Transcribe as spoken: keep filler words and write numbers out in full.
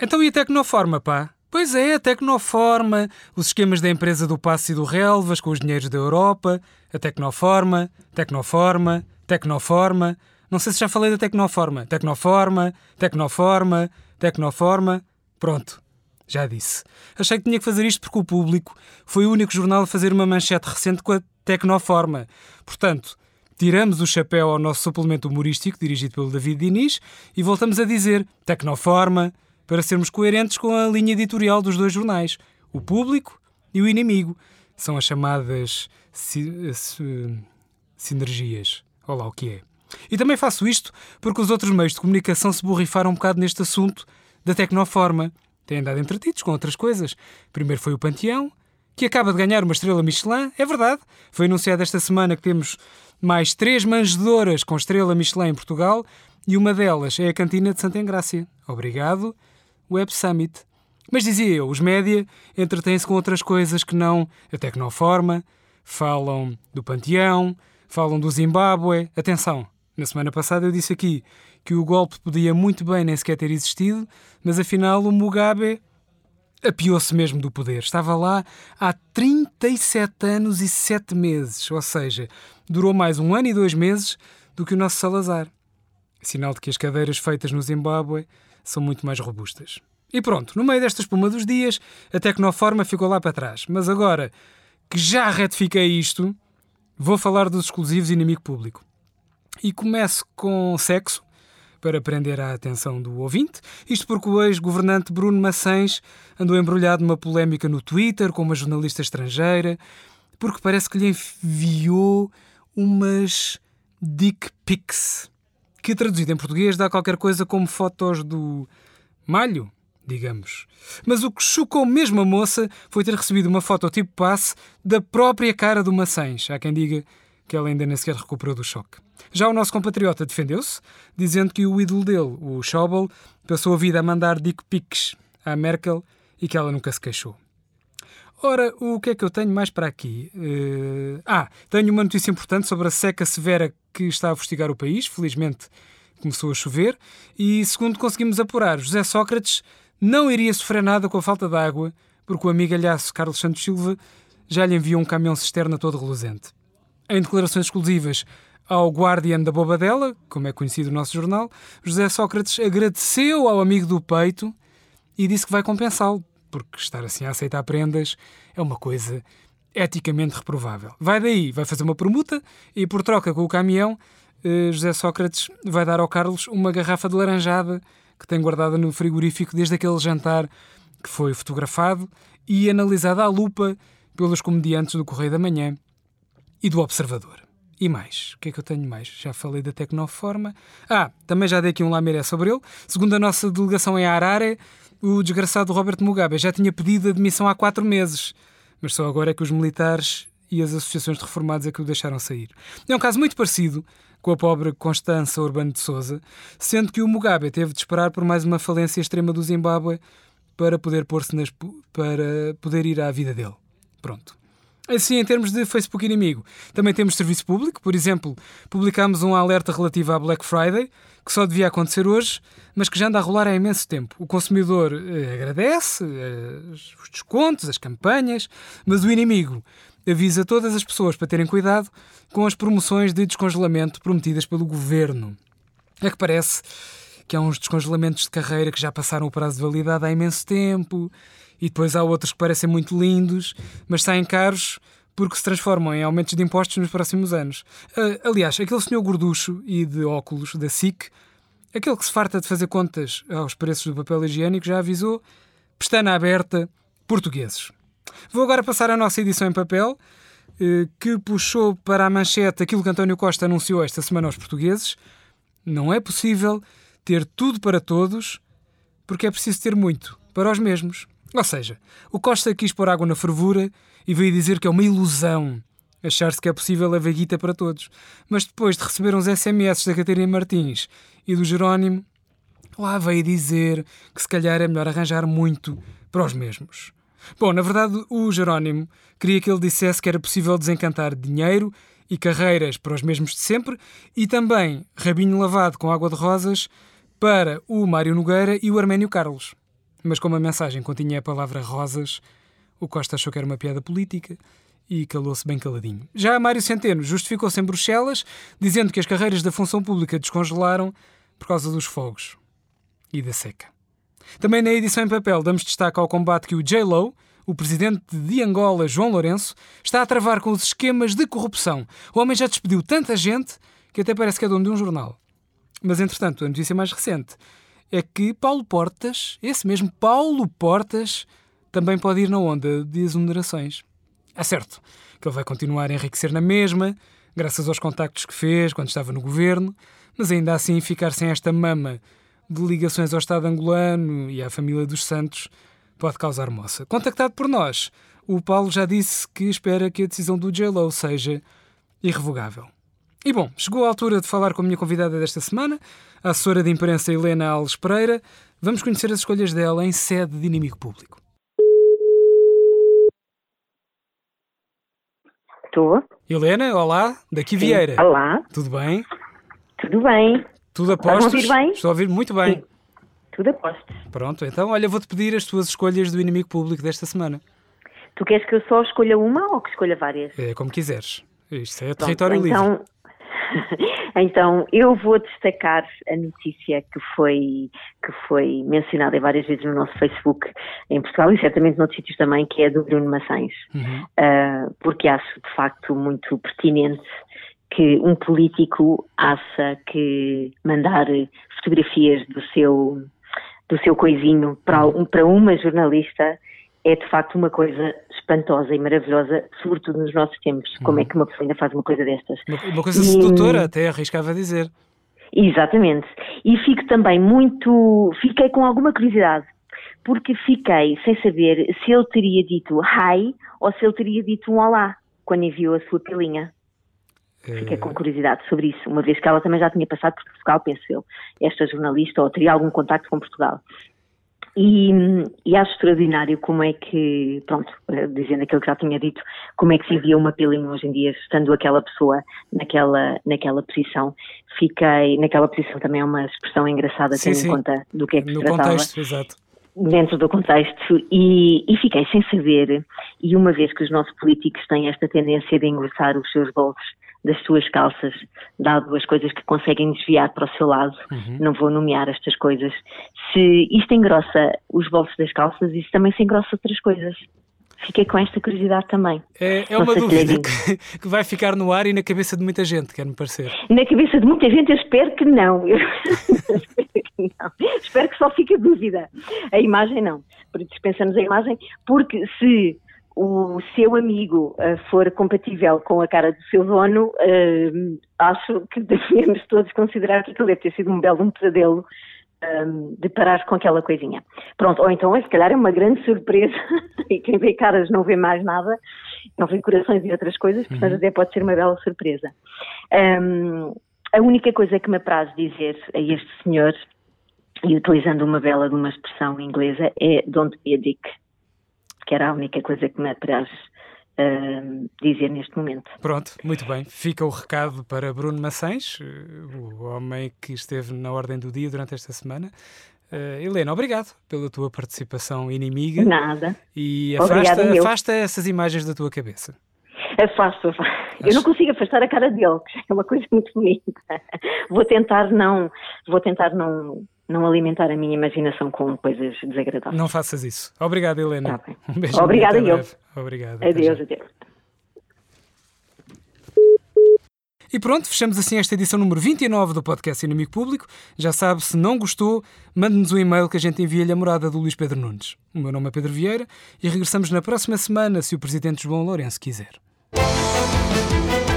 Então e a Tecnoforma, pá? Pois é, a Tecnoforma, os esquemas da empresa do Passo e do Relvas com os dinheiros da Europa, a Tecnoforma, Tecnoforma, Tecnoforma... Não sei se já falei da Tecnoforma. Tecnoforma, Tecnoforma, Tecnoforma... Pronto, já disse. Achei que tinha que fazer isto porque o Público foi o único jornal a fazer uma manchete recente com a Tecnoforma. Portanto, tiramos o chapéu ao nosso suplemento humorístico, dirigido pelo David Diniz, e voltamos a dizer Tecnoforma, para sermos coerentes com a linha editorial dos dois jornais, o Público e o Inimigo. São as chamadas si- si- sinergias. Olha lá o que é. E também faço isto porque os outros meios de comunicação se borrifaram um bocado neste assunto da Tecnoforma. Têm andado entretidos com outras coisas. Primeiro foi o Panteão, que acaba de ganhar uma estrela Michelin. É verdade. Foi anunciado esta semana que temos mais três manjedoras com estrela Michelin em Portugal e uma delas é a Cantina de Santa Engrácia. Obrigado, Web Summit. Mas dizia eu, os média entretêm-se com outras coisas que não a Tecnoforma, falam do Panteão, falam do Zimbábue. Atenção, na semana passada eu disse aqui que o golpe podia muito bem nem sequer ter existido, mas afinal o Mugabe apiou-se mesmo do poder. Estava lá há trinta e sete anos e sete meses, ou seja, durou mais um ano e dois meses do que o nosso Salazar. Sinal de que as cadeiras feitas no Zimbábue são muito mais robustas. E pronto, no meio desta espuma dos dias, a Tecnoforma ficou lá para trás. Mas agora que já retifiquei isto, vou falar dos exclusivos Inimigo Público. E começo com sexo, para prender a atenção do ouvinte. Isto porque o ex-governante Bruno Maçães andou embrulhado numa polémica no Twitter com uma jornalista estrangeira, porque parece que lhe enviou umas dick pics, que traduzido em português dá qualquer coisa como fotos do malho, digamos. Mas o que chocou mesmo a moça foi ter recebido uma foto tipo passe da própria cara do Maçães. Há quem diga que ela ainda nem sequer recuperou do choque. Já o nosso compatriota defendeu-se, dizendo que o ídolo dele, o Schäuble, passou a vida a mandar dick pics à Merkel e que ela nunca se queixou. Ora, o que é que eu tenho mais para aqui? Uh... Ah, tenho uma notícia importante sobre a seca severa que está a fustigar o país. Felizmente começou a chover. E, segundo conseguimos apurar, José Sócrates não iria sofrer nada com a falta de água, porque o amigalhaço Carlos Santos Silva já lhe enviou um caminhão-cisterna todo reluzente. Em declarações exclusivas ao Guardian da Bobadela, como é conhecido o nosso jornal, José Sócrates agradeceu ao amigo do peito e disse que vai compensá-lo, porque estar assim a aceitar prendas é uma coisa eticamente reprovável. Vai daí, vai fazer uma permuta e, por troca com o caminhão, José Sócrates vai dar ao Carlos uma garrafa de laranjada que tem guardada no frigorífico desde aquele jantar que foi fotografado e analisado à lupa pelos comediantes do Correio da Manhã e do Observador. E mais? O que é que eu tenho mais? Já falei da Tecnoforma. Ah, também já dei aqui um lamiré sobre ele. Segundo a nossa delegação em Harare, o desgraçado Robert Mugabe já tinha pedido admissão há quatro meses. Mas só agora é que os militares e as associações de reformados é que o deixaram sair. É um caso muito parecido com a pobre Constança Urbano de Sousa, sendo que o Mugabe teve de esperar por mais uma falência extrema do Zimbábue para poder pôr-se nas... para poder ir à vida dele. Pronto. Assim, em termos de Facebook inimigo, também temos serviço público. Por exemplo, publicámos um alerta relativo à Black Friday, que só devia acontecer hoje, mas que já anda a rolar há imenso tempo. O consumidor eh, agradece eh, os descontos, as campanhas, mas o inimigo avisa todas as pessoas para terem cuidado com as promoções de descongelamento prometidas pelo governo. É que parece que há uns descongelamentos de carreira que já passaram o prazo de validade há imenso tempo, e depois há outros que parecem muito lindos, mas saem caros porque se transformam em aumentos de impostos nos próximos anos. Uh, aliás, aquele senhor gorducho e de óculos da S I C, aquele que se farta de fazer contas aos preços do papel higiênico, já avisou, pestana aberta, portugueses. Vou agora passar a nossa edição em papel, uh, que puxou para a manchete aquilo que António Costa anunciou esta semana aos portugueses. Não é possível ter tudo para todos, porque é preciso ter muito para os mesmos. Ou seja, o Costa quis pôr água na fervura e veio dizer que é uma ilusão achar-se que é possível haver guita para todos. Mas depois de receber uns S M S da Catarina Martins e do Jerónimo, lá veio dizer que se calhar é melhor arranjar muito para os mesmos. Bom, na verdade, o Jerónimo queria que ele dissesse que era possível desencantar dinheiro e carreiras para os mesmos de sempre e também rabinho lavado com água de rosas para o Mário Nogueira e o Arménio Carlos. Mas como a mensagem continha a palavra rosas, o Costa achou que era uma piada política e calou-se bem caladinho. Já Mário Centeno justificou-se em Bruxelas, dizendo que as carreiras da função pública descongelaram por causa dos fogos e da seca. Também na edição em papel damos destaque ao combate que o J-Lo, o presidente de Angola, João Lourenço, está a travar com os esquemas de corrupção. O homem já despediu tanta gente que até parece que é dono de um jornal. Mas, entretanto, a notícia mais recente é que Paulo Portas, esse mesmo Paulo Portas, também pode ir na onda de exonerações. É certo que ele vai continuar a enriquecer na mesma, graças aos contactos que fez quando estava no governo, mas ainda assim ficar sem esta mama de ligações ao Estado angolano e à família dos Santos pode causar moça. Contactado por nós, o Paulo já disse que espera que a decisão do J-Lo seja irrevogável. E bom, chegou a altura de falar com a minha convidada desta semana, a assessora de imprensa Helena Alves Pereira. Vamos conhecer as escolhas dela em sede de inimigo público. Estou. Helena, olá, daqui Vieira. Sim. Olá. Tudo bem? Tudo bem. Tudo a postos? Estás a ouvir bem? Estou a ouvir muito bem. Sim. Tudo a postos. Pronto, então, olha, vou-te pedir as tuas escolhas do inimigo público desta semana. Tu queres que eu só escolha uma ou que escolha várias? É como quiseres. Isto é Pronto, território então... livre. Então, eu vou destacar a notícia que foi, que foi mencionada várias vezes no nosso Facebook em Portugal e certamente noutros sítios também, que é do Bruno Maçães. Uhum. Uh, porque acho, de facto, muito pertinente que um político acha que mandar fotografias do seu, do seu coisinho para, um, para uma jornalista é, de facto, uma coisa espantosa e maravilhosa, sobretudo nos nossos tempos. Uhum. Como é que uma pessoa ainda faz uma coisa destas? Uma, uma coisa sedutora, e, até arriscava a dizer. Exatamente. E fico também muito... Fiquei com alguma curiosidade, porque fiquei sem saber se ele teria dito hi ou se ele teria dito um olá quando enviou a sua pilinha. É... Fiquei com curiosidade sobre isso, uma vez que ela também já tinha passado por Portugal, penso eu, esta jornalista, ou teria algum contacto com Portugal. E, e acho extraordinário como é que, pronto, dizendo aquilo que já tinha dito, como é que se envia uma pilinha hoje em dia, estando aquela pessoa naquela, naquela posição. Fiquei, naquela posição também é uma expressão engraçada, sim, tendo sim. em conta do que é que se no tratava. Contexto, exato. Dentro do contexto, e, e fiquei sem saber, e uma vez que os nossos políticos têm esta tendência de engrossar os seus bolsos das suas calças, dado as coisas que conseguem desviar para o seu lado, uhum. não vou nomear estas coisas, se isto engrossa os bolsos das calças, isso também se engrossa outras coisas. Fiquei com esta curiosidade também. É, é uma dúvida que, que vai ficar no ar e na cabeça de muita gente, quer-me parecer. Na cabeça de muita gente eu espero que não. Eu espero que não. Espero que só fique a dúvida. A imagem não. Dispensamos a imagem, porque se o seu amigo uh, for compatível com a cara do seu dono, uh, acho que devemos todos considerar que aquilo deve ter sido um belo um pesadelo um, de parar com aquela coisinha. Pronto, ou então, se calhar é uma grande surpresa e quem vê caras não vê mais nada, não vê corações e outras coisas, portanto uhum. até pode ser uma bela surpresa. Um, a única coisa que me apraz dizer a este senhor, e utilizando uma bela de uma expressão inglesa, é don't be a dick. Que era a única coisa que me apraz uh, dizer neste momento. Pronto, muito bem. Fica o recado para Bruno Maçães, o homem que esteve na ordem do dia durante esta semana. Uh, Helena, obrigado pela tua participação inimiga. Nada. E afasta, afasta essas imagens da tua cabeça. Afasto, afasto. Acho... Eu não consigo afastar a cara dele, que é uma coisa muito bonita. Vou tentar não... Vou tentar não... não alimentar a minha imaginação com coisas desagradáveis. Não faças isso. Obrigado, Helena. Tá bem. Um beijo. Obrigada eu. Obrigado. Adeus, adeus. E pronto, fechamos assim esta edição número vinte e nove do podcast Inimigo Público. Já sabe, se não gostou, mande-nos um e-mail que a gente envia-lhe a morada do Luís Pedro Nunes. O meu nome é Pedro Vieira e regressamos na próxima semana, se o Presidente João Lourenço quiser.